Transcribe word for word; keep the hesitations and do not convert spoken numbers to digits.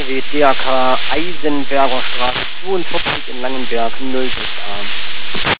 W D A K Eisenberger Straße zweiundvierzig in Langenberg null sechs a.